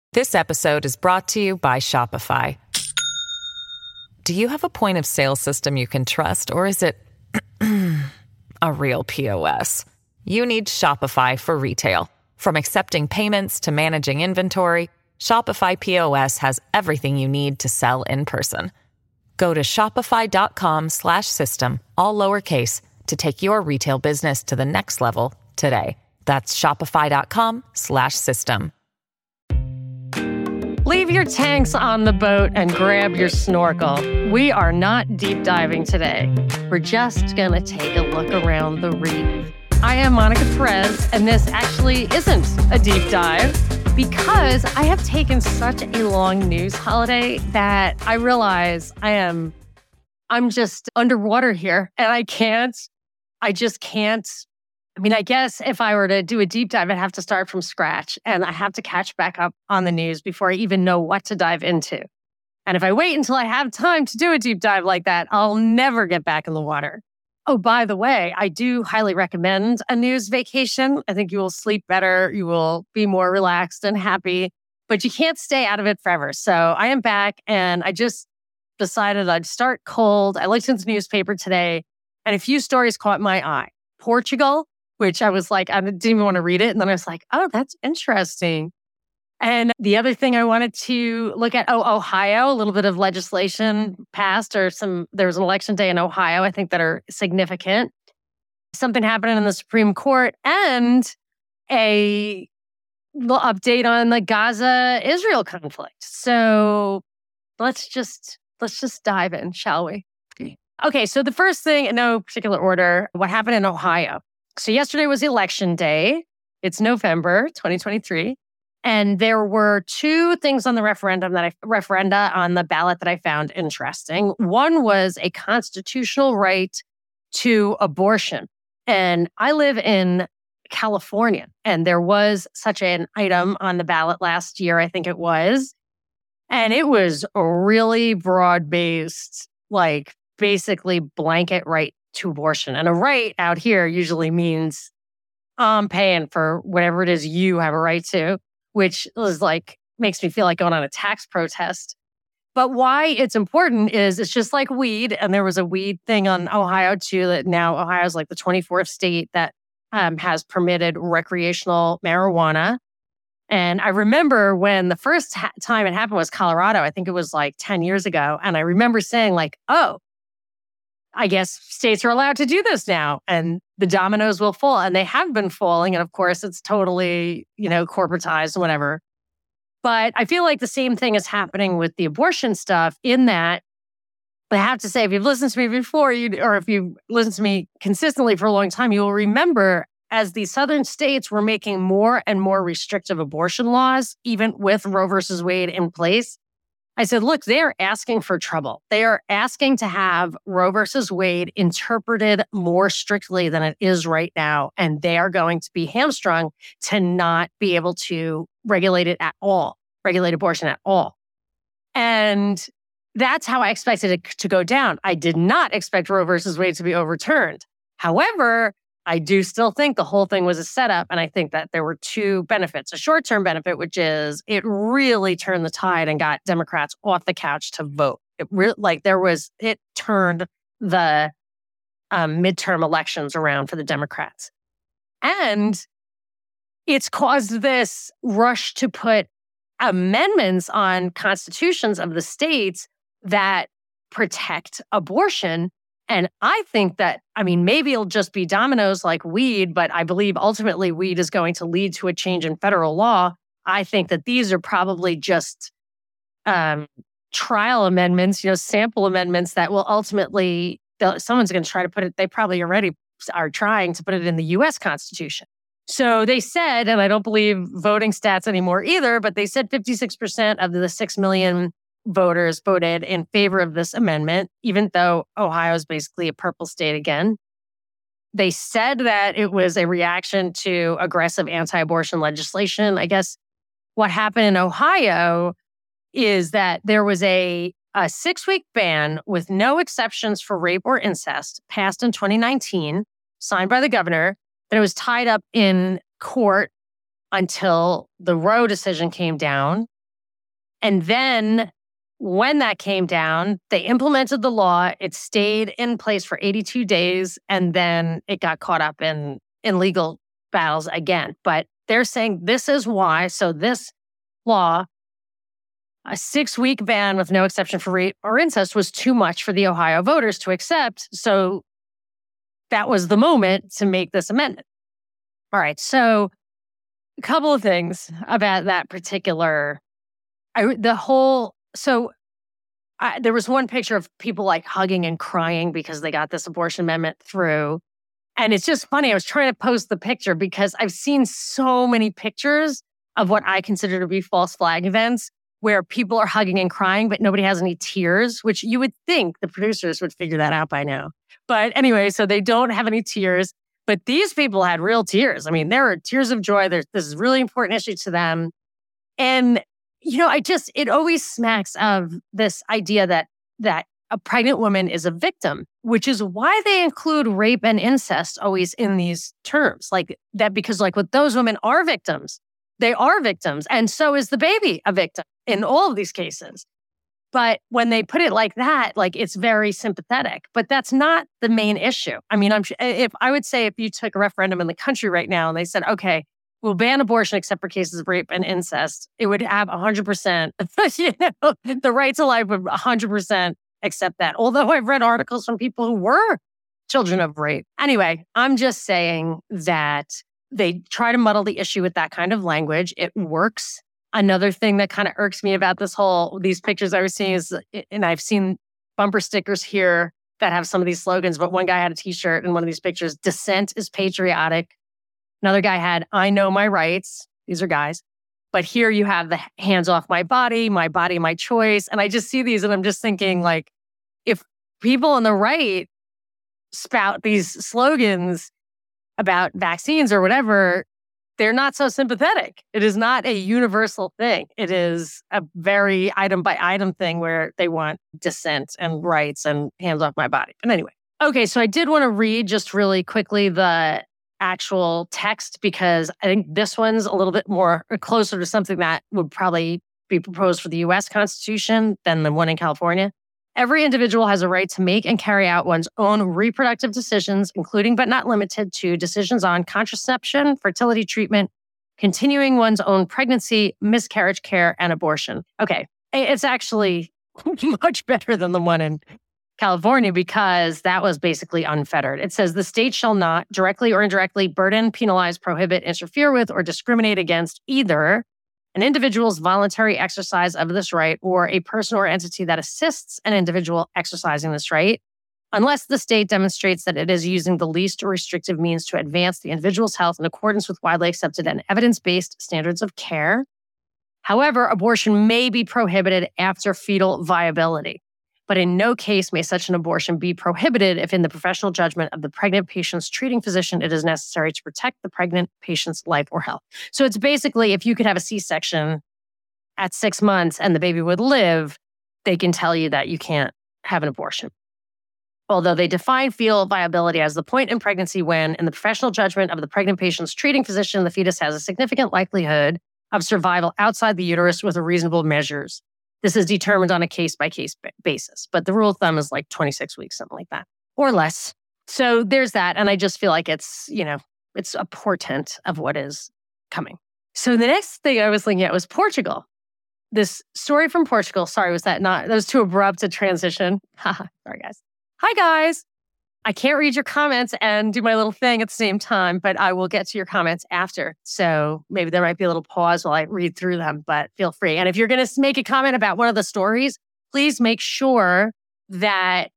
This episode is brought to you by Shopify. Do you have a point of sale system you can trust, or is it a real POS? You need Shopify for retail. From accepting payments to managing inventory, Shopify POS has everything you need to sell in person. Go to shopify.com/system, all lowercase, to take your retail business to the next level today. That's shopify.com/system. Leave your tanks on the boat and grab your snorkel. We are not deep diving today. We're just going to take a look around the reef. I am Monica Perez, and this actually isn't a deep dive because I have taken such a long news holiday that I realize I'm just underwater here, and I just can't. I mean, I guess if I were to do a deep dive, I'd have to start from scratch, and I have to catch back up on the news before I even know what to dive into. And if I wait until I have time to do a deep dive like that, I'll never get back in the water. Oh, by the way, I do highly recommend a news vacation. I think you will sleep better. You will be more relaxed and happy, but you can't stay out of it forever. So I am back, and I just decided I'd start cold. I looked into the newspaper today, and a few stories caught my eye. Portugal, which I was like, I didn't even want to read it. And then I was like, oh, that's interesting. And the other thing I wanted to look at, Ohio, a little bit of legislation passed, there was an election day in Ohio, I think, that are significant. Something happening in the Supreme Court, and a little update on the Gaza-Israel conflict. So let's just dive in, shall we? Okay, so the first thing, in no particular order, what happened in Ohio. So yesterday was election day. It's November 2023. And there were two things on the referenda on the ballot that I found interesting. One was a constitutional right to abortion. And I live in California, and there was such an item on the ballot last year, I think it was. And it was a really broad-based, like basically blanket right to abortion. And a right out here usually means I'm paying for whatever it is you have a right to, which is like, makes me feel like going on a tax protest. But why it's important is it's just like weed. And there was a weed thing on Ohio too, that now Ohio is like the 24th state that has permitted recreational marijuana. And I remember when the first time it happened was Colorado. I think it was like 10 years ago. And I remember saying like, oh, I guess states are allowed to do this now, and the dominoes will fall. And they have been falling. And of course, it's totally, corporatized, whatever. But I feel like the same thing is happening with the abortion stuff, in that I have to say, if you've listened to me before, or if you've listened to me consistently for a long time, you will remember as the southern states were making more and more restrictive abortion laws, even with Roe versus Wade in place, I said, look, they're asking for trouble. They are asking to have Roe versus Wade interpreted more strictly than it is right now. And they are going to be hamstrung to not be able to regulate abortion at all. And that's how I expected it to go down. I did not expect Roe versus Wade to be overturned. However, I do still think the whole thing was a setup. And I think that there were two benefits. A short-term benefit, which is it really turned the tide and got Democrats off the couch to vote. It turned the midterm elections around for the Democrats. And it's caused this rush to put amendments on constitutions of the states that protect abortion. And I think that, maybe it'll just be dominoes like weed, but I believe ultimately weed is going to lead to a change in federal law. I think that these are probably just trial amendments, sample amendments that will ultimately, someone's going to try to put it, they probably already are trying to put it in the U.S. Constitution. So they said, and I don't believe voting stats anymore either, but they said 56% of the 6 million voters voted in favor of this amendment, even though Ohio is basically a purple state again. They said that it was a reaction to aggressive anti-abortion legislation. I guess what happened in Ohio is that there was a 6-week ban with no exceptions for rape or incest passed in 2019, signed by the governor, that it was tied up in court until the Roe decision came down. And then when that came down, they implemented the law. It stayed in place for 82 days, and then it got caught up in legal battles again. But they're saying this is why. So this law, a 6-week ban with no exception for rape or incest, was too much for the Ohio voters to accept. So that was the moment to make this amendment. All right. So a couple of things about that particular, there was one picture of people like hugging and crying because they got this abortion amendment through. And it's just funny. I was trying to post the picture because I've seen so many pictures of what I consider to be false flag events where people are hugging and crying, but nobody has any tears, which you would think the producers would figure that out by now. But anyway, so they don't have any tears, but these people had real tears. I mean, there are tears of joy. This is a really important issue to them. And, it always smacks of this idea that a pregnant woman is a victim, which is why they include rape and incest always in these terms like that, because like with those women are victims, they are victims. And so is the baby a victim in all of these cases. But when they put it like that, like it's very sympathetic, but that's not the main issue. I mean, if you took a referendum in the country right now and they said, okay, we'll ban abortion except for cases of rape and incest, it would have 100%, the right to life would 100% accept that. Although I've read articles from people who were children of rape. Anyway, I'm just saying that they try to muddle the issue with that kind of language. It works. Another thing that kind of irks me about these pictures I was seeing is, and I've seen bumper stickers here that have some of these slogans, but one guy had a t-shirt in one of these pictures, dissent is patriotic. Another guy had, I know my rights. These are guys. But here you have the hands off my body, my choice. And I just see these and I'm just thinking like, if people on the right spout these slogans about vaccines or whatever, they're not so sympathetic. It is not a universal thing. It is a very item by item thing where they want dissent and rights and hands off my body. But anyway. Okay, so I did want to read just really quickly the actual text because I think this one's a little bit more closer to something that would probably be proposed for the U.S. Constitution than the one in California. Every individual has a right to make and carry out one's own reproductive decisions, including but not limited to decisions on contraception, fertility treatment, continuing one's own pregnancy, miscarriage care, and abortion. Okay, it's actually much better than the one in California because that was basically unfettered. It says the state shall not directly or indirectly burden, penalize, prohibit, interfere with, or discriminate against either an individual's voluntary exercise of this right or a person or entity that assists an individual exercising this right, unless the state demonstrates that it is using the least restrictive means to advance the individual's health in accordance with widely accepted and evidence-based standards of care. However, abortion may be prohibited after fetal viability, but in no case may such an abortion be prohibited if in the professional judgment of the pregnant patient's treating physician, it is necessary to protect the pregnant patient's life or health. So it's basically, if you could have a C-section at 6 months and the baby would live, they can tell you that you can't have an abortion. Although they define fetal viability as the point in pregnancy when, in the professional judgment of the pregnant patient's treating physician, the fetus has a significant likelihood of survival outside the uterus with reasonable measures. This is determined on a case-by-case basis, but the rule of thumb is like 26 weeks, something like that, or less. So there's that, and I just feel like it's a portent of what is coming. So the next thing I was looking at was Portugal. This story from Portugal. Sorry, that was too abrupt a transition. Sorry, guys. Hi, guys. I can't read your comments and do my little thing at the same time, but I will get to your comments after. So maybe there might be a little pause while I read through them, but feel free. And if you're going to make a comment about one of the stories, please make sure that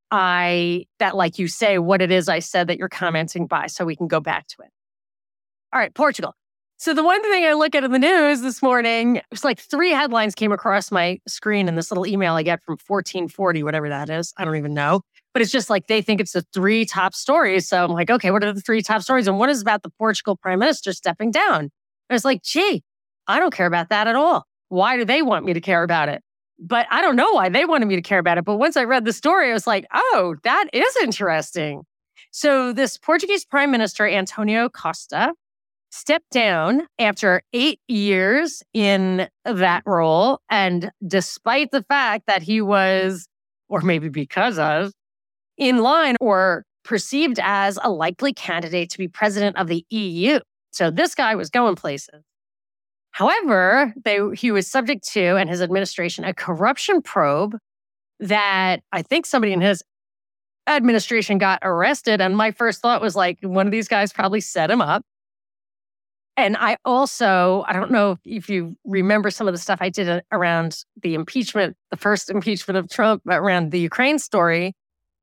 like you say what it is I said that you're commenting by so we can go back to it. All right, Portugal. So the one thing I look at in the news this morning, it was like 3 headlines came across my screen in this little email I get from 1440, whatever that is. I don't even know. But it's just like they think it's the 3 top stories. So I'm like, okay, what are the 3 top stories? And one is about the Portugal prime minister stepping down. And it's like, gee, I don't care about that at all. Why do they want me to care about it? But I don't know why they wanted me to care about it. But once I read the story, I was like, oh, that is interesting. So this Portuguese prime minister, Antonio Costa, stepped down after 8 years in that role. And despite the fact that he was, or maybe because of, in line or perceived as a likely candidate to be president of the EU. So this guy was going places. However, he was subject to, and his administration, a corruption probe that I think somebody in his administration got arrested. And my first thought was like, one of these guys probably set him up. And I don't know if you remember some of the stuff I did around the impeachment, the first impeachment of Trump, around the Ukraine story.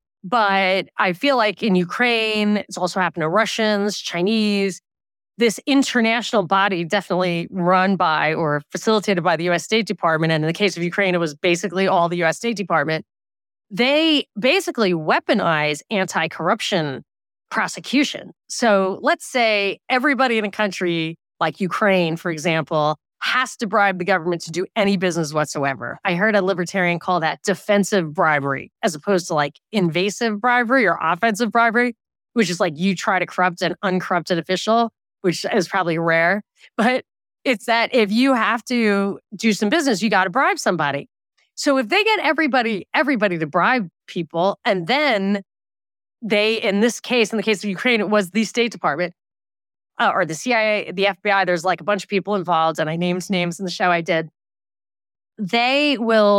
But I feel like in Ukraine, it's also happened to Russians, Chinese, this international body definitely run by or facilitated by the U.S. State Department. And in the case of Ukraine, it was basically all the U.S. State Department. They basically weaponize anti-corruption prosecution. So let's say everybody in a country like Ukraine, for example, has to bribe the government to do any business whatsoever. I heard a libertarian call that defensive bribery, as opposed to like invasive bribery or offensive bribery, which is like you try to corrupt an uncorrupted official, which is probably rare. But it's that if you have to do some business, you got to bribe somebody. So if they get everybody to bribe people, and then in the case of Ukraine, it was the State Department or the CIA, the FBI, there's like a bunch of people involved, and I named names in the show I did. They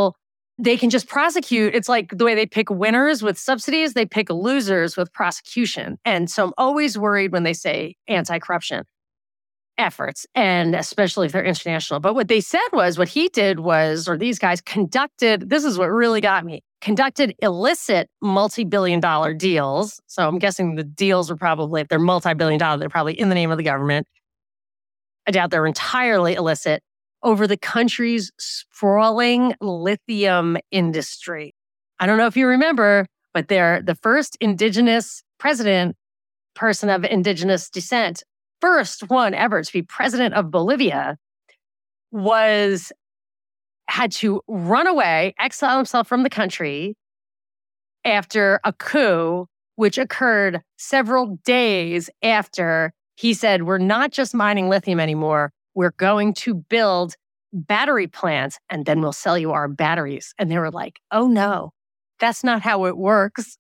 can just prosecute. It's like the way they pick winners with subsidies, they pick losers with prosecution. And so I'm always worried when they say anti-corruption efforts, and especially if they're international. But what they said was, what he did was, or these guys conducted, this is what really got me, conducted illicit multi-billion-dollar deals. So I'm guessing the deals are probably, if they're multi-billion-dollar, they're probably in the name of the government. I doubt they're entirely illicit, over the country's sprawling lithium industry. I don't know if you remember, but they're the first indigenous person of indigenous descent, first one ever to be president of Bolivia, had to run away, exile himself from the country after a coup, which occurred several days after he said, we're not just mining lithium anymore. We're going to build battery plants, and then we'll sell you our batteries. And they were like, oh no, that's not how it works.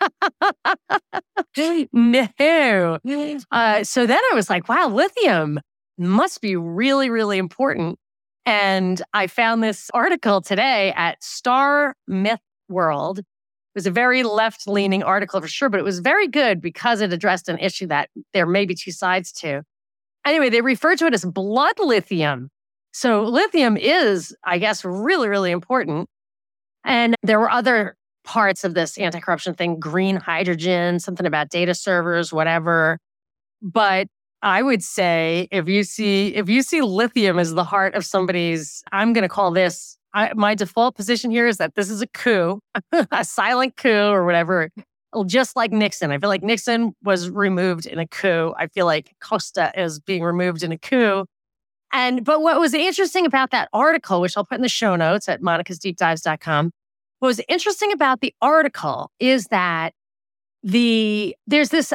No. So then I was like, wow, lithium must be really, really important. And I found this article today at Star Myth World. It was a very left-leaning article for sure, but it was very good because it addressed an issue that there may be two sides to. Anyway, they refer to it as blood lithium. So lithium is, I guess, really, really important. And there were other parts of this anti-corruption thing, green hydrogen, something about data servers, whatever. But I would say if you see lithium as the heart of somebody's, I'm going to call this, my default position here is that this is a coup, a silent coup or whatever, just like Nixon. I feel like Nixon was removed in a coup. I feel like Costa is being removed in a coup. But what was interesting about that article, which I'll put in the show notes at monicasdeepdives.com, what was interesting about the article is that there's this,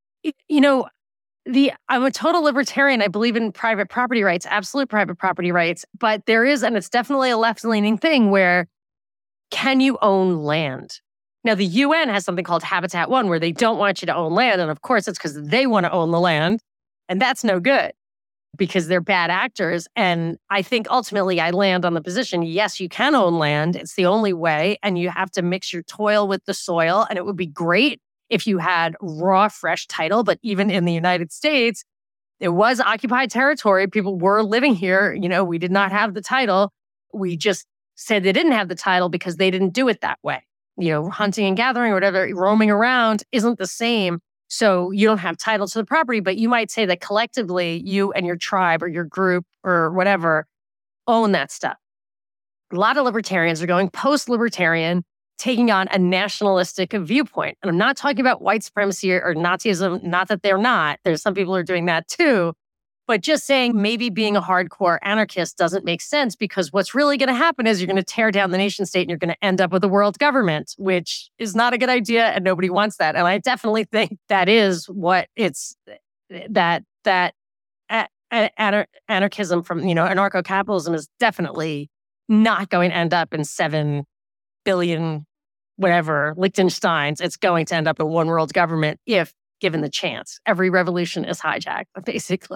I'm a total libertarian. I believe in private property rights, absolute private property rights. But there is, and it's definitely a left-leaning thing where, can you own land? Now, the UN has something called Habitat 1 where they don't want you to own land. And of course, it's because they want to own the land. And that's no good because they're bad actors. And I think ultimately I land on the position, yes, you can own land. It's the only way. And you have to mix your toil with the soil. And it would be great if you had raw, fresh title. But even in the United States, it was occupied territory. People were living here. We did not have the title. We just said they didn't have the title because they didn't do it that way. Hunting and gathering or whatever, roaming around isn't the same. So you don't have title to the property, but you might say that collectively you and your tribe or your group or whatever own that stuff. A lot of libertarians are going post-libertarian, taking on a nationalistic viewpoint. And I'm not talking about white supremacy or Nazism, not that they're not. There's some people who are doing that too. But just saying maybe being a hardcore anarchist doesn't make sense because what's really going to happen is you're going to tear down the nation state and you're going to end up with a world government, which is not a good idea and nobody wants that. And I definitely think that is what it's that anarchism from, anarcho-capitalism is definitely not going to end up in 7 billion, whatever, Liechtensteins. It's going to end up in one world government if given the chance. Every revolution is hijacked, basically.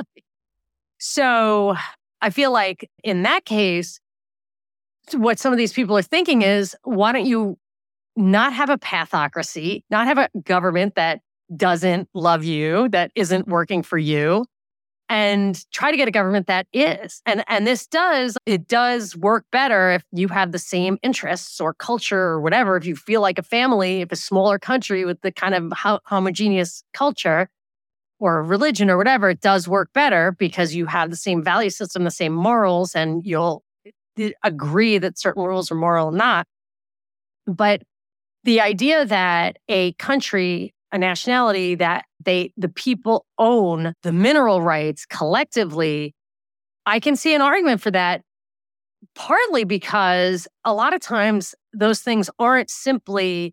So I feel like in that case, what some of these people are thinking is, why don't you not have a pathocracy, not have a government that doesn't love you, that isn't working for you, and try to get a government that is. And it does work better if you have the same interests or culture or whatever. If you feel like a family, if a smaller country with the kind of homogeneous culture or religion or whatever, it does work better because you have the same value system, the same morals, and you'll agree that certain rules are moral or not. But the idea that a country, a nationality, that the people own the mineral rights collectively, I can see an argument for that, partly because a lot of times those things aren't simply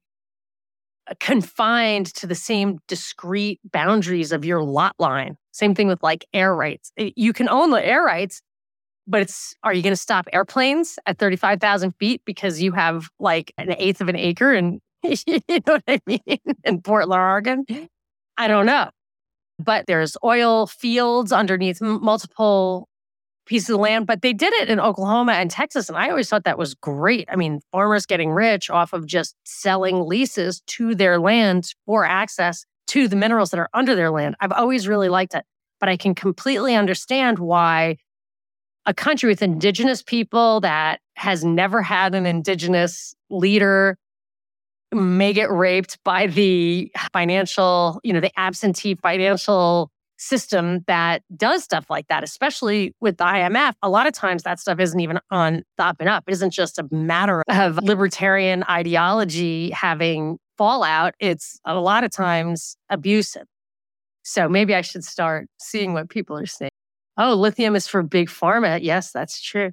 confined to the same discrete boundaries of your lot line. Same thing with like air rights. You can own the air rights, but are you going to stop airplanes at 35,000 feet because you have like an eighth of an acre and you know what I mean? In Portland, Oregon? I don't know. But there's oil fields underneath multiple pieces of land. But they did it in Oklahoma and Texas. And I always thought that was great. I mean, farmers getting rich off of just selling leases to their land for access to the minerals that are under their land. I've always really liked it. But I can completely understand why a country with indigenous people that has never had an indigenous leader may get raped by the financial, the absentee financial system that does stuff like that, especially with the IMF. A lot of times that stuff isn't even on the up and up. It isn't just a matter of libertarian ideology having fallout. It's a lot of times abusive. So maybe I should start seeing what people are saying. Oh, lithium is for big pharma. Yes, that's true.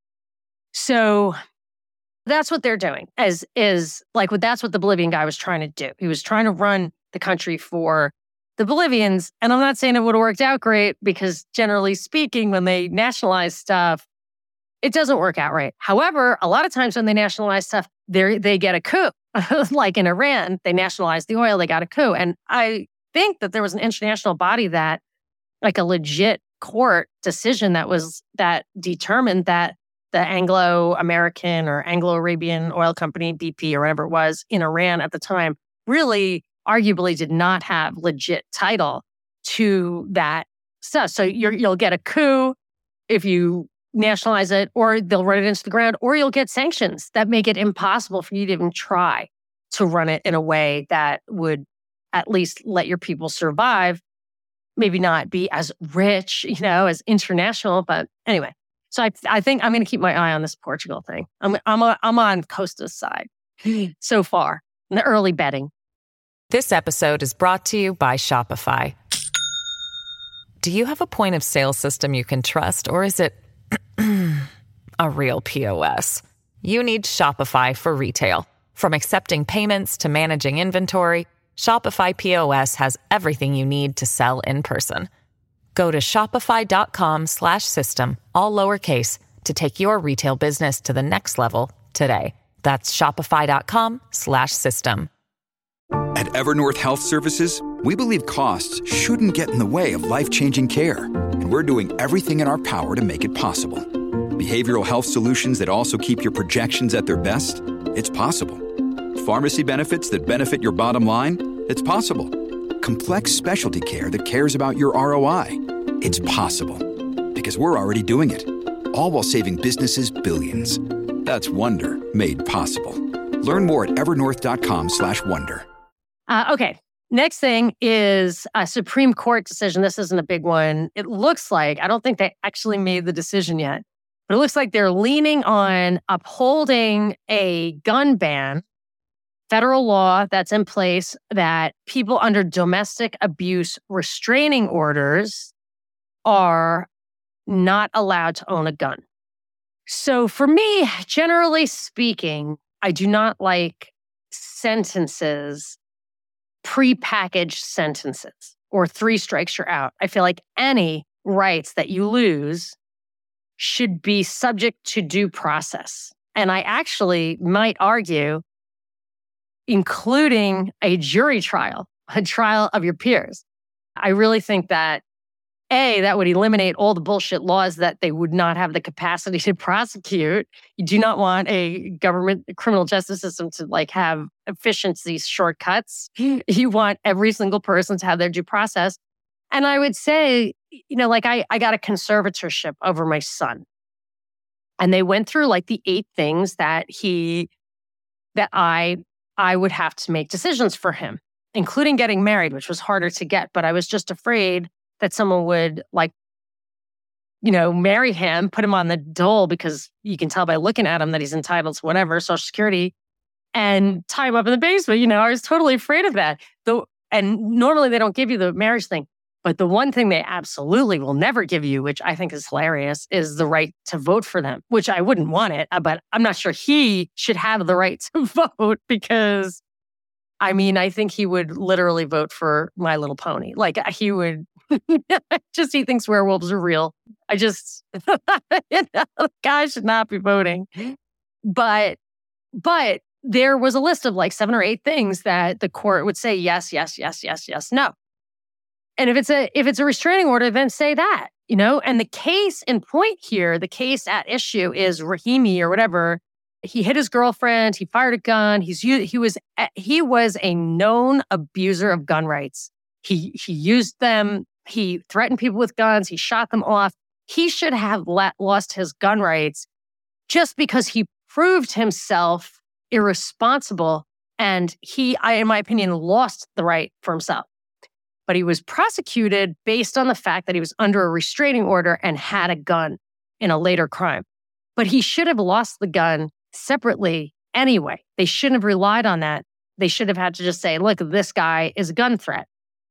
So that's what they're doing. That's what the Bolivian guy was trying to do. He was trying to run the country for the Bolivians. And I'm not saying it would have worked out great because generally speaking, when they nationalize stuff, it doesn't work out right. However, a lot of times when they nationalize stuff, they get a coup. Like in Iran, they nationalized the oil, they got a coup. And I think that there was an international body that, like a legit court decision that determined that the Anglo-American or Anglo-Arabian oil company, BP or whatever it was in Iran at the time, really arguably did not have legit title to that stuff. So you'll get a coup if you nationalize it, or they'll run it into the ground, or you'll get sanctions that make it impossible for you to even try to run it in a way that would at least let your people survive. Maybe not be as rich, as international, but anyway. So I think I'm going to keep my eye on this Portugal thing. I'm on Costa's side so far in the early betting. This episode is brought to you by Shopify. Do you have a point of sale system you can trust, or is it a real POS? You need Shopify for retail. From accepting payments to managing inventory, Shopify POS has everything you need to sell in person. Go to shopify.com/system, all lowercase, to take your retail business to the next level today. That's shopify.com/system. At Evernorth Health Services, we believe costs shouldn't get in the way of life-changing care, and we're doing everything in our power to make it possible. Behavioral health solutions that also keep your projections at their best? It's possible. Pharmacy benefits that benefit your bottom line? It's possible. Complex specialty care that cares about your ROI? It's possible. Because we're already doing it. All while saving businesses billions. That's Wonder made possible. Learn more at evernorth.com/wonder. Okay. Next thing is a Supreme Court decision. This isn't a big one. It looks like, I don't think they actually made the decision yet, but it looks like they're leaning on upholding a gun ban, federal law that's in place that people under domestic abuse restraining orders are not allowed to own a gun. So for me, generally speaking, I do not like sentences, prepackaged sentences, or 3 strikes you're out. I feel like any rights that you lose should be subject to due process. And I actually might argue, including a jury trial, a trial of your peers. I really think that, A, that would eliminate all the bullshit laws that they would not have the capacity to prosecute. You do not want a government criminal justice system to have efficiency shortcuts. You want every single person to have their due process. And I would say, I got a conservatorship over my son. And they went through the 8 things that I would have to make decisions for him, including getting married, which was harder to get. But I was just afraid that someone would marry him, put him on the dole because you can tell by looking at him that he's entitled to whatever, Social Security, and tie him up in the basement. I was totally afraid of that. And normally they don't give you the marriage thing. But the one thing they absolutely will never give you, which I think is hilarious, is the right to vote for them, which I wouldn't want it. But I'm not sure he should have the right to vote because, I think he would literally vote for My Little Pony. He would, he thinks werewolves are real. The guy should not be voting. But there was a list of 7 or 8 things that the court would say yes, yes, yes, yes, yes, no. And if it's a restraining order, then say that, And the case in point here, the case at issue is Rahimi or whatever. He hit his girlfriend. He fired a gun. He was a known abuser of gun rights. He used them. He threatened people with guns. He shot them off. He should have lost his gun rights just because he proved himself irresponsible, and he, in my opinion, lost the right for himself. But he was prosecuted based on the fact that he was under a restraining order and had a gun in a later crime. But he should have lost the gun separately anyway. They shouldn't have relied on that. They should have had to just say, look, this guy is a gun threat.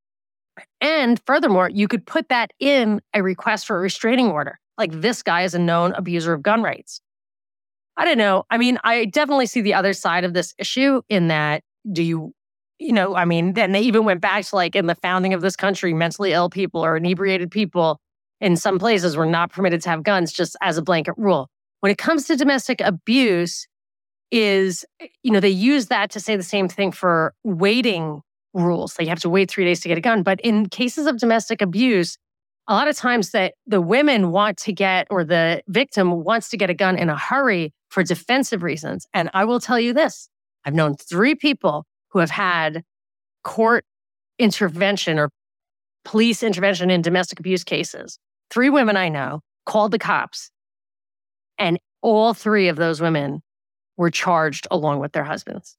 And furthermore, you could put that in a request for a restraining order. This guy is a known abuser of gun rights. I don't know. I definitely see the other side of this issue in that then they even went back to in the founding of this country, mentally ill people or inebriated people in some places were not permitted to have guns just as a blanket rule. When it comes to domestic abuse, they use that to say the same thing for waiting rules. You have to wait 3 days to get a gun. But in cases of domestic abuse, a lot of times that the women want to get, or the victim wants to get a gun in a hurry for defensive reasons. And I will tell you this, I've known 3 people who have had court intervention or police intervention in domestic abuse cases. 3 women I know called the cops, and all 3 of those women were charged along with their husbands.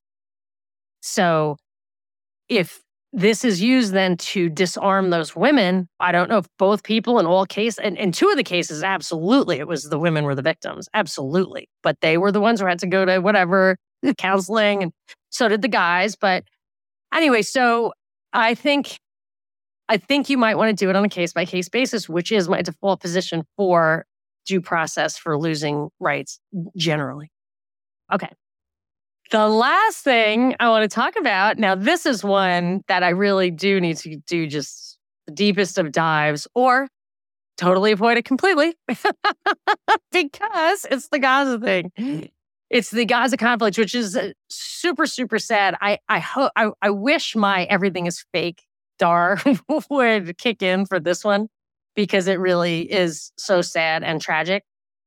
So if this is used then to disarm those women, I don't know if both people in all cases, and in 2 of the cases, absolutely, it was the women were the victims, absolutely. But they were the ones who had to go to whatever, counseling, and so did the guys. But anyway, so I think you might want to do it on a case-by-case basis, which is my default position for due process for losing rights generally. Okay. The last thing I want to talk about, now this is one that I really do need to do just the deepest of dives or totally avoid it completely because it's the Gaza thing. It's the Gaza conflict, which is super, super sad. I wish my everything is fake dar would kick in for this one because it really is so sad and tragic.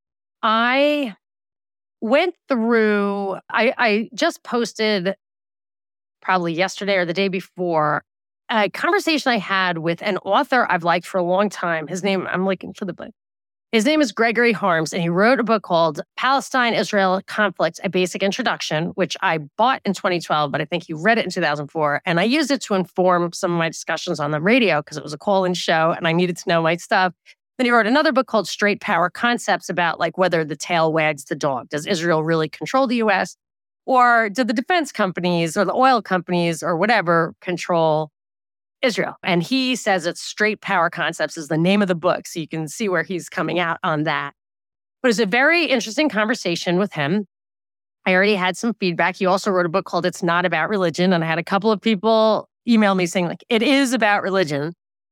I went through, I just posted probably yesterday or the day before a conversation I had with an author I've liked for a long time. His name, I'm looking for the book. His name is Gregory Harms, and he wrote a book called Palestine-Israel Conflict, A Basic Introduction, which I bought in 2012, but I think he read it in 2004. And I used it to inform some of my discussions on the radio because it was a call-in show and I needed to know my stuff. Then he wrote another book called Straight Power Concepts about whether the tail wags the dog. Does Israel really control the U.S.? Or do the defense companies or the oil companies or whatever control Israel? And he says it's Straight Power Concepts is the name of the book. So you can see where he's coming out on that. But it was a very interesting conversation with him. I already had some feedback. He also wrote a book called It's Not About Religion. And I had a couple of people email me saying it is about religion.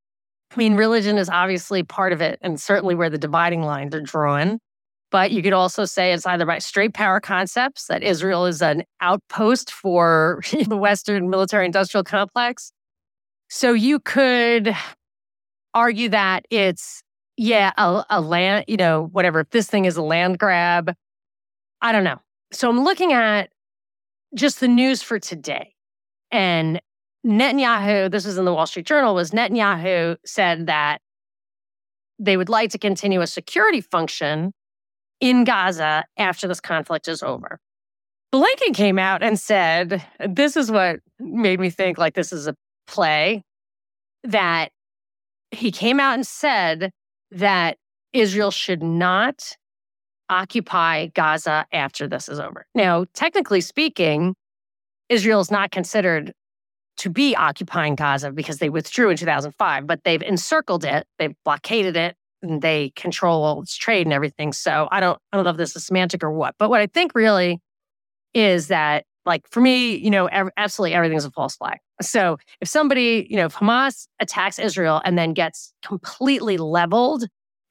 I mean, religion is obviously part of it and certainly where the dividing lines are drawn. But you could also say it's either by straight power concepts, that Israel is an outpost for the Western military-industrial complex. So you could argue that it's, a land, whatever, if this thing is a land grab. I don't know. So I'm looking at just the news for today. And Netanyahu, this was in the Wall Street Journal, Netanyahu said that they would like to continue a security function in Gaza after this conflict is over. Blinken came out and said, this is what made me think like this is a play, that he came out and said that Israel should not occupy Gaza after this is over. Now, technically speaking, Israel is not considered to be occupying Gaza because they withdrew in 2005, but they've encircled it, they've blockaded it, and they control all its trade and everything. So I don't know if this is semantic or what. But what I think really is that, like, for me, absolutely everything's a false flag. So if somebody, if Hamas attacks Israel and then gets completely leveled,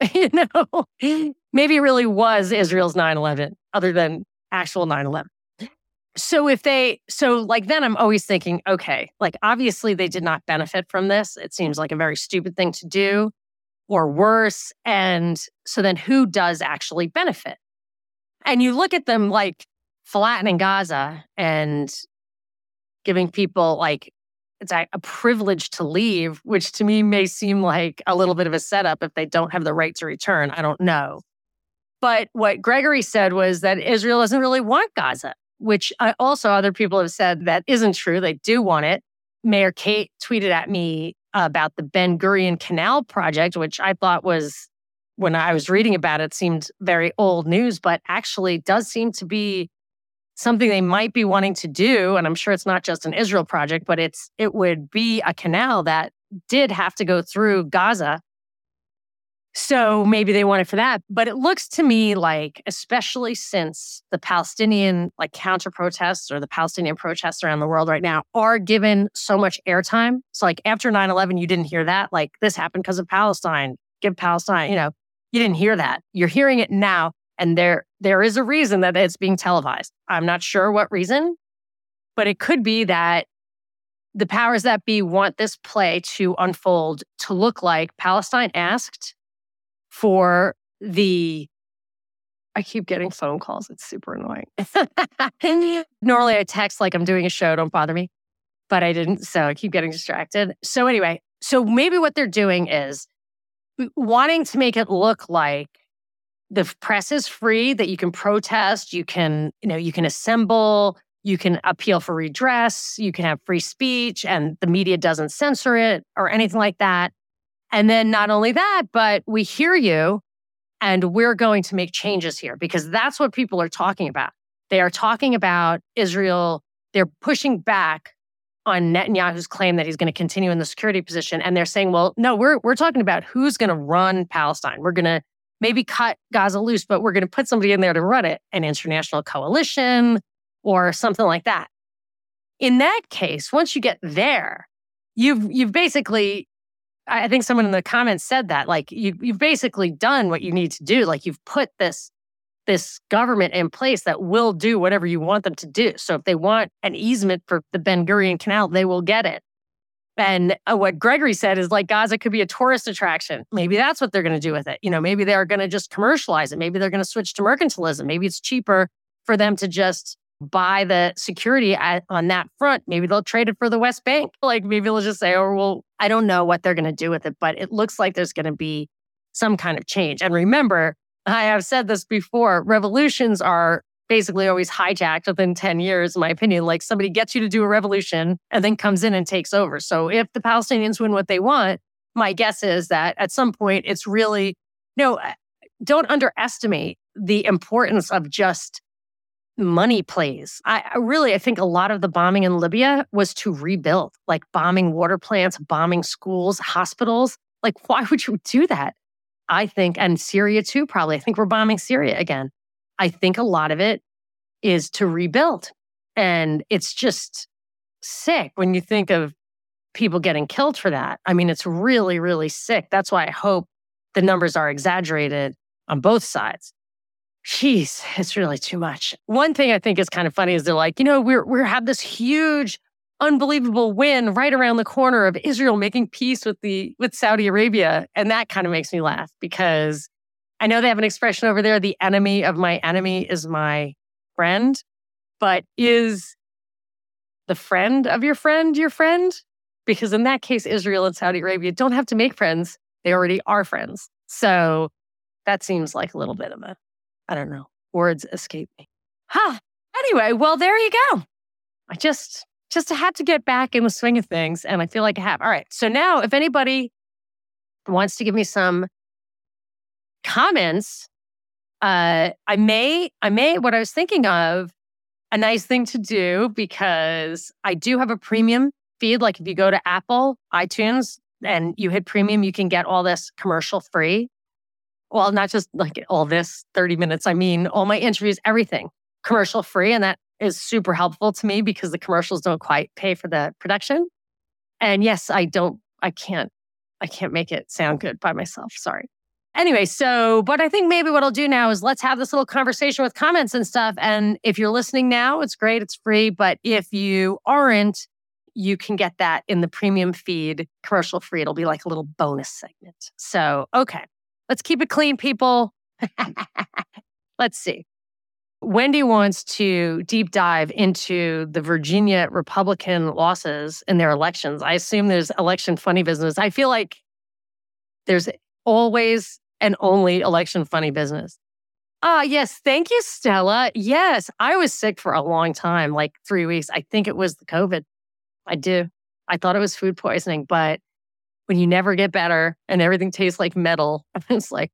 maybe it really was Israel's 9/11, other than actual 9/11. So then I'm always thinking, okay, like obviously they did not benefit from this. It seems like a very stupid thing to do, or worse. And so then who does actually benefit? And you look at them like flattening Gaza and giving people like it's a privilege to leave, which to me may seem like a little bit of a setup if they don't have the right to return. I don't know. But what Gregory said was that Israel doesn't really want Gaza, which also other people have said that isn't true. They do want it. Mayor Kate tweeted at me about the Ben Gurion Canal project, which I thought was, when I was reading about it, seemed very old news, but actually does seem to be something they might be wanting to do. And I'm sure it's not just an Israel project, but it would be a canal that did have to go through Gaza. So maybe they want it for that. But it looks to me like, especially since the Palestinian counter protests or the Palestinian protests around the world right now are given so much airtime. So like after 9/11, you didn't hear that. Like this happened because of Palestine. Give Palestine, you didn't hear that. You're hearing it now. And there is a reason that it's being televised. I'm not sure what reason, but it could be that the powers that be want this play to unfold to look like Palestine asked for I keep getting phone calls. It's super annoying. Normally I text like I'm doing a show, don't bother me, but I didn't. So I keep getting distracted. So anyway, so maybe what they're doing is wanting to make it look like the press is free, that you can protest, you can assemble, you can appeal for redress, you can have free speech, and the media doesn't censor it or anything like that. And then not only that, but we hear you and we're going to make changes here, because that's what people are talking about. They are talking about Israel. They're pushing back on Netanyahu's claim that he's going to continue in the security position. And they're saying, well, no, we're talking about who's going to run Palestine. We're going to maybe cut Gaza loose, but we're going to put somebody in there to run it, an international coalition or something like that. In that case, once you get there, you've basically, I think someone in the comments said that, like you've basically done what you need to do. Like you've put this government in place that will do whatever you want them to do. So if they want an easement for the Ben Gurion Canal, they will get it. And what Gregory said is like Gaza could be a tourist attraction. Maybe that's what they're going to do with it. Maybe they're going to just commercialize it. Maybe they're going to switch to mercantilism. Maybe it's cheaper for them to just buy the security on that front. Maybe they'll trade it for the West Bank. Like maybe they'll just say, oh, well, I don't know what they're going to do with it, but it looks like there's going to be some kind of change. And remember, I have said this before, revolutions are basically always hijacked within 10 years, in my opinion. Like somebody gets you to do a revolution and then comes in and takes over. So if the Palestinians win what they want, my guess is that at some point it's really, don't underestimate the importance of just money plays. I think a lot of the bombing in Libya was to rebuild, like bombing water plants, bombing schools, hospitals. Like why would you do that? I think, and Syria too, probably. I think we're bombing Syria again. I think a lot of it is to rebuild. And it's just sick when you think of people getting killed for that. I mean, it's really, really sick. That's why I hope the numbers are exaggerated on both sides. Jeez, it's really too much. One thing I think is kind of funny is they're like, we have this huge, unbelievable win right around the corner of Israel making peace with Saudi Arabia. And that kind of makes me laugh because I know they have an expression over there, the enemy of my enemy is my friend. But is the friend of your friend your friend? Because in that case, Israel and Saudi Arabia don't have to make friends. They already are friends. So that seems like a little bit of I don't know, words escape me. Anyway, well, there you go. I just had to get back in the swing of things, and I feel like I have. All right, so now if anybody wants to give me some comments, I may, what I was thinking of, a nice thing to do, because I do have a premium feed. Like if you go to Apple, iTunes, and you hit premium, you can get all this commercial free. Well, not just like all this 30 minutes. I mean, all my interviews, everything commercial free. And that is super helpful to me because the commercials don't quite pay for the production. And yes, I can't make it sound good by myself. Sorry. Anyway, but I think maybe what I'll do now is let's have this little conversation with comments and stuff. And if you're listening now, it's great. It's free. But if you aren't, you can get that in the premium feed, commercial free. It'll be like a little bonus segment. So, okay. Let's keep it clean, people. Let's see. Wendy wants to deep dive into the Virginia Republican losses in their elections. I assume there's election funny business. I feel like there's always and only election funny business. Yes. Thank you, Stella. Yes, I was sick for a long time, like 3 weeks. I think it was the COVID. I do. I thought it was food poisoning, but when you never get better and everything tastes like metal, it's like,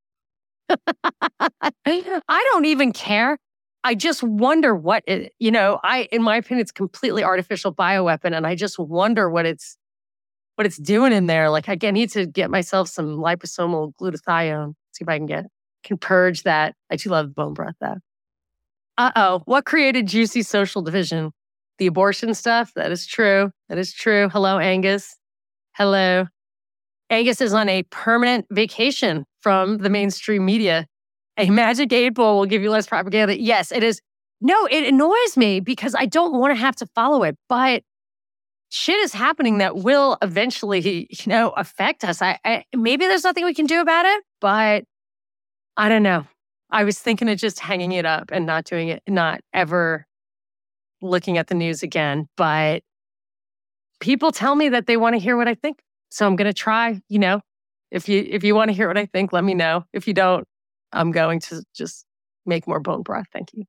I don't even care. I just wonder what it, in my opinion, it's completely artificial bioweapon. And I just wonder what it's doing in there. Like, I need to get myself some liposomal glutathione, see if I can purge that. I do love bone broth though. What created juicy social division? The abortion stuff? That is true. Hello, Angus. Hello. Angus is on a permanent vacation from the mainstream media. A magic 8-ball will give you less propaganda. Yes, it is. No, it annoys me because I don't want to have to follow it. But shit is happening that will eventually, affect us. Maybe there's nothing we can do about it, but I don't know. I was thinking of just hanging it up and not doing it, not ever looking at the news again. But people tell me that they want to hear what I think. So I'm going to try, if you want to hear what I think, let me know. If you don't, I'm going to just make more bone broth. Thank you.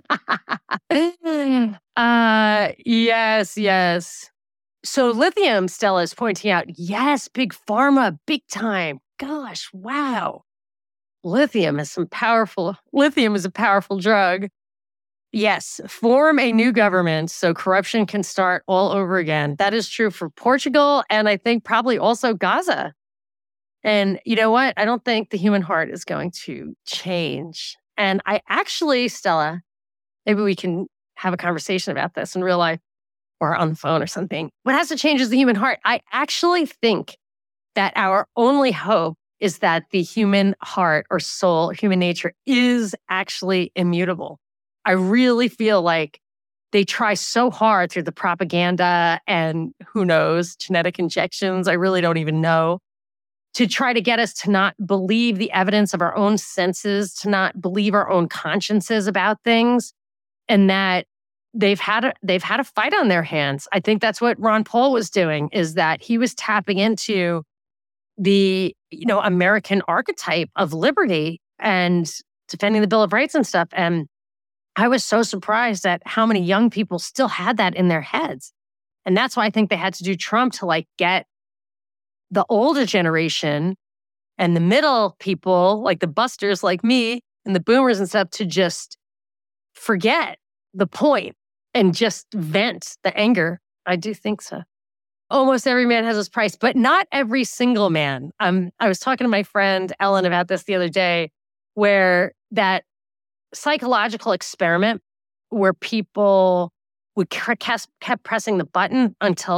Yes. So lithium, Stella is pointing out, yes, big pharma, big time. Gosh, wow. Lithium is a powerful drug. Yes, form a new government so corruption can start all over again. That is true for Portugal and I think probably also Gaza. And you know what? I don't think the human heart is going to change. And I actually, Stella, maybe we can have a conversation about this in real life or on the phone or something. What has to change is the human heart. I actually think that our only hope is that the human heart or soul, human nature is actually immutable. I really feel like they try so hard through the propaganda and who knows, genetic injections, I really don't even know, to try to get us to not believe the evidence of our own senses, to not believe our own consciences about things, and that they've had a fight on their hands. I think that's what Ron Paul was doing, is that he was tapping into the, American archetype of liberty and defending the Bill of Rights and stuff. And I was so surprised at how many young people still had that in their heads. And that's why I think they had to do Trump to get the older generation and the middle people, like the busters like me and the boomers and stuff, to just forget the point and just vent the anger. I do think so. Almost every man has his price, but not every single man. I was talking to my friend Ellen about this the other day, where that psychological experiment where people would kept pressing the button until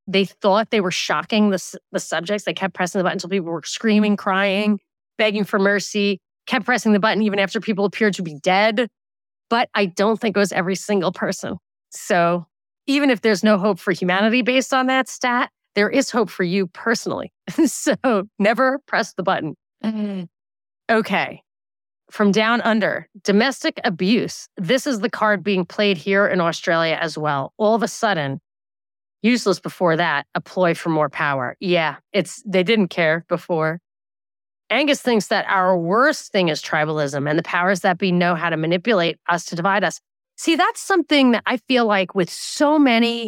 they thought they were shocking the subjects. They kept pressing the button until people were screaming, crying, begging for mercy, kept pressing the button even after people appeared to be dead. But I don't think it was every single person. So even if there's no hope for humanity based on that stat, there is hope for you personally. So never press the button. Okay. From down under, domestic abuse. This is the card being played here in Australia as well. All of a sudden, useless before that, a ploy for more power. Yeah, they didn't care before. Angus thinks that our worst thing is tribalism and the powers that be know how to manipulate us to divide us. See, that's something that I feel like with so many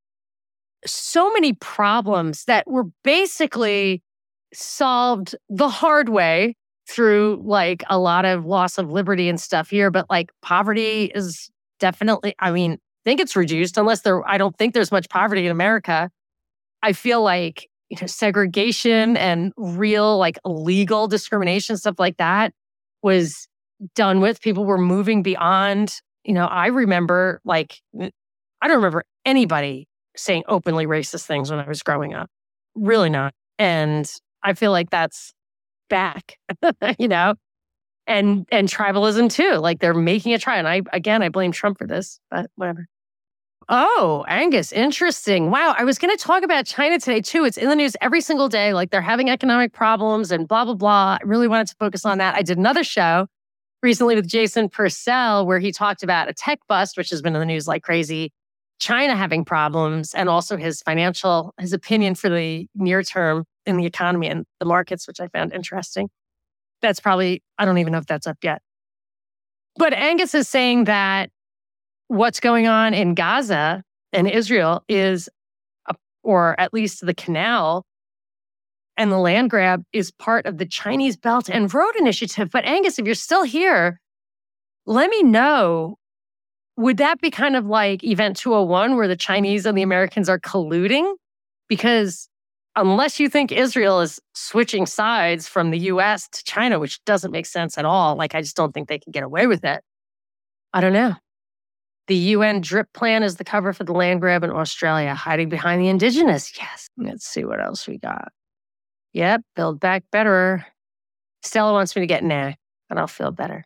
problems that were basically solved the hard way through like a lot of loss of liberty and stuff here. But like poverty is definitely, I think it's reduced I don't think there's much poverty in America. I feel like, segregation and real like legal discrimination, stuff like that was done with. People were moving beyond, I remember I don't remember anybody saying openly racist things when I was growing up. Really not. And I feel like that's back, and tribalism too. Like they're making a try. And I blame Trump for this, but whatever. Oh, Angus, interesting. Wow. I was going to talk about China today too. It's in the news every single day. Like they're having economic problems and blah, blah, blah. I really wanted to focus on that. I did another show recently with Jason Purcell where he talked about a tech bust, which has been in the news like crazy, China having problems, and also his opinion for the near term in the economy and the markets, which I found interesting. That's probably, I don't even know if that's up yet. But Angus is saying that what's going on in Gaza and Israel is, or at least the canal and the land grab is part of the Chinese Belt and Road Initiative. But Angus, if you're still here, let me know, would that be kind of like Event 201 where the Chinese and the Americans are colluding? Because unless you think Israel is switching sides from the US to China, which doesn't make sense at all, I just don't think they can get away with it. I don't know. The UN DRIP plan is the cover for the land grab in Australia, hiding behind the indigenous. Yes. Let's see what else we got. Yep. Build back better. Stella wants me to get and I'll feel better.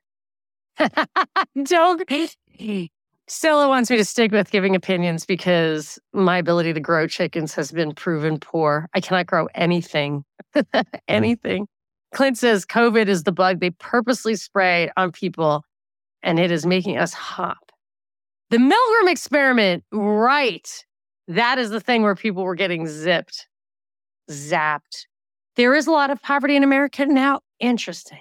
Stella wants me to stick with giving opinions because my ability to grow chickens has been proven poor. I cannot grow anything. Anything. Clint says COVID is the bug they purposely spray on people and it is making us hop. The Milgram experiment, right. That is the thing where people were getting zapped. There is a lot of poverty in America now. Interesting.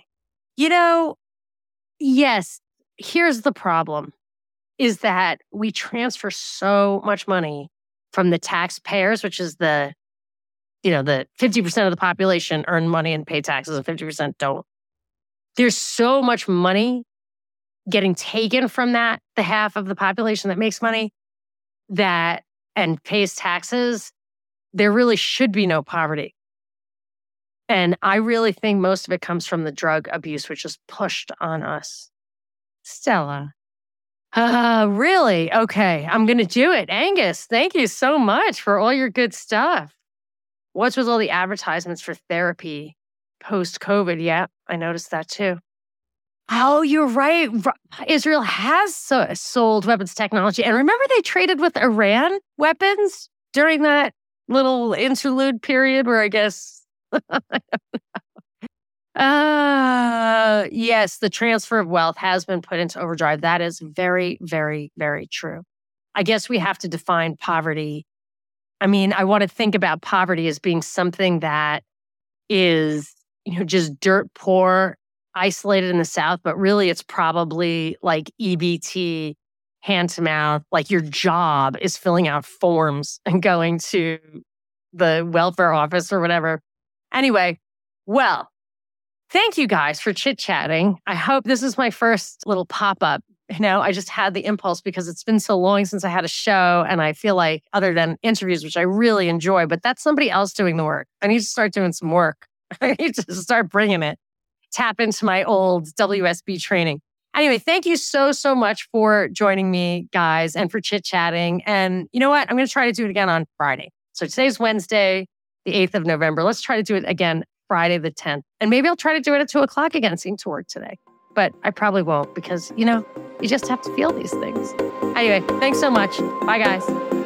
Yes, here's the problem, is that we transfer so much money from the taxpayers, which is the 50% of the population earn money and pay taxes and 50% don't. There's so much money getting taken from the half of the population that makes money and pays taxes, there really should be no poverty. And I really think most of it comes from the drug abuse, which is pushed on us. Stella. Really? Okay, I'm going to do it. Angus, thank you so much for all your good stuff. What's with all the advertisements for therapy post-COVID? Yeah, I noticed that too. Oh, you're right. Israel has sold weapons technology. And remember they traded with Iran weapons during that little interlude period where I guess... Yes, the transfer of wealth has been put into overdrive. That is very, very, very true. I guess we have to define poverty. I want to think about poverty as being something that is, just dirt poor, isolated in the South, but really it's probably like EBT, hand to mouth, like your job is filling out forms and going to the welfare office or whatever. Anyway, well, thank you guys for chit-chatting. I hope this is my first little pop-up. I just had the impulse because it's been so long since I had a show, and I feel like other than interviews, which I really enjoy, but that's somebody else doing the work. I need to start doing some work. I need to start bringing it. Tap into my old WSB training. Anyway, thank you so, so much for joining me, guys, and for chit-chatting. And you know what? I'm going to try to do it again on Friday. So today's Wednesday, the 8th of November. Let's try to do it again Friday the 10th. And maybe I'll try to do it at 2 o'clock again. It seemed to work today. But I probably won't because, you just have to feel these things. Anyway, thanks so much. Bye, guys.